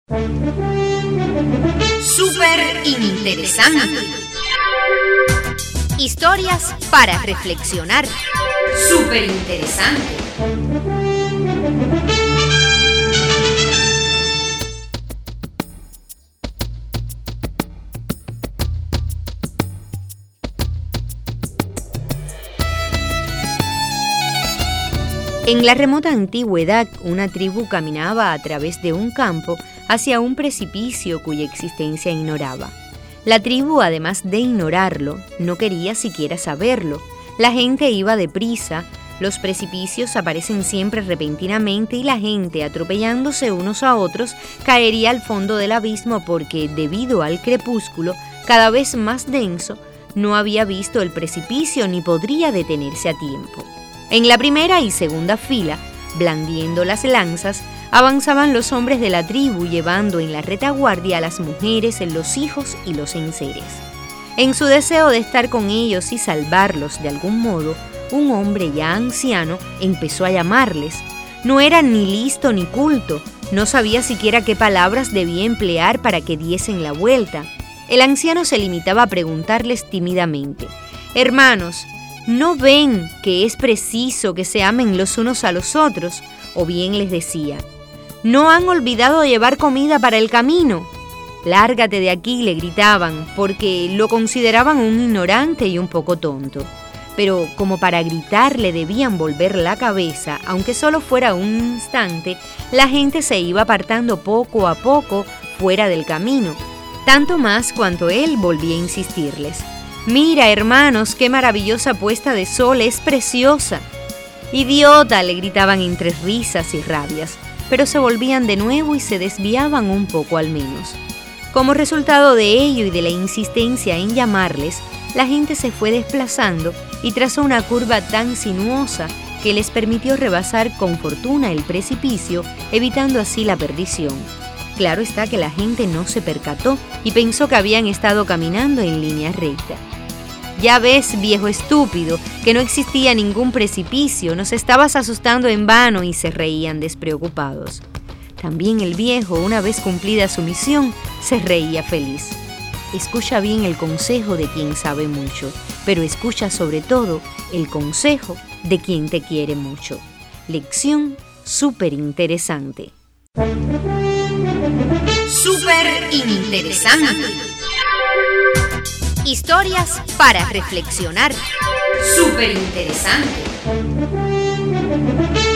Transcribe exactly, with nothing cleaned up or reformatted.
Súper interesante. Historias para reflexionar. Súper interesante. En la remota antigüedad, una tribu caminaba a través de un campo hacia un precipicio cuya existencia ignoraba. La tribu, además de ignorarlo, no quería siquiera saberlo. La gente iba deprisa, los precipicios aparecen siempre repentinamente y la gente, atropellándose unos a otros, caería al fondo del abismo porque, debido al crepúsculo, cada vez más denso, no había visto el precipicio ni podría detenerse a tiempo. En la primera y segunda fila, blandiendo las lanzas, avanzaban los hombres de la tribu llevando en la retaguardia a las mujeres, los hijos y los enseres. En su deseo de estar con ellos y salvarlos de algún modo, un hombre ya anciano empezó a llamarles. No era ni listo ni culto, no sabía siquiera qué palabras debía emplear para que diesen la vuelta. El anciano se limitaba a preguntarles tímidamente: «Hermanos, ¿no ven que es preciso que se amen los unos a los otros?». O bien les decía: «¿No han olvidado llevar comida para el camino?». «Lárgate de aquí», le gritaban, porque lo consideraban un ignorante y un poco tonto. Pero como para gritarle debían volver la cabeza, aunque solo fuera un instante, la gente se iba apartando poco a poco fuera del camino, tanto más cuanto él volvía a insistirles: «Mira, hermanos, qué maravillosa puesta de sol, es preciosa». «Idiota», le gritaban entre risas y rabias, pero se volvían de nuevo y se desviaban un poco al menos. Como resultado de ello y de la insistencia en llamarles, la gente se fue desplazando y trazó una curva tan sinuosa que les permitió rebasar con fortuna el precipicio, evitando así la perdición. Claro está que la gente no se percató y pensó que habían estado caminando en línea recta. «Ya ves, viejo estúpido, que no existía ningún precipicio, nos estabas asustando en vano», y se reían despreocupados. También el viejo, una vez cumplida su misión, se reía feliz. Escucha bien el consejo de quien sabe mucho, pero escucha sobre todo el consejo de quien te quiere mucho. Lección súper interesante. Súper interesante. Historias para reflexionar. Súper interesante.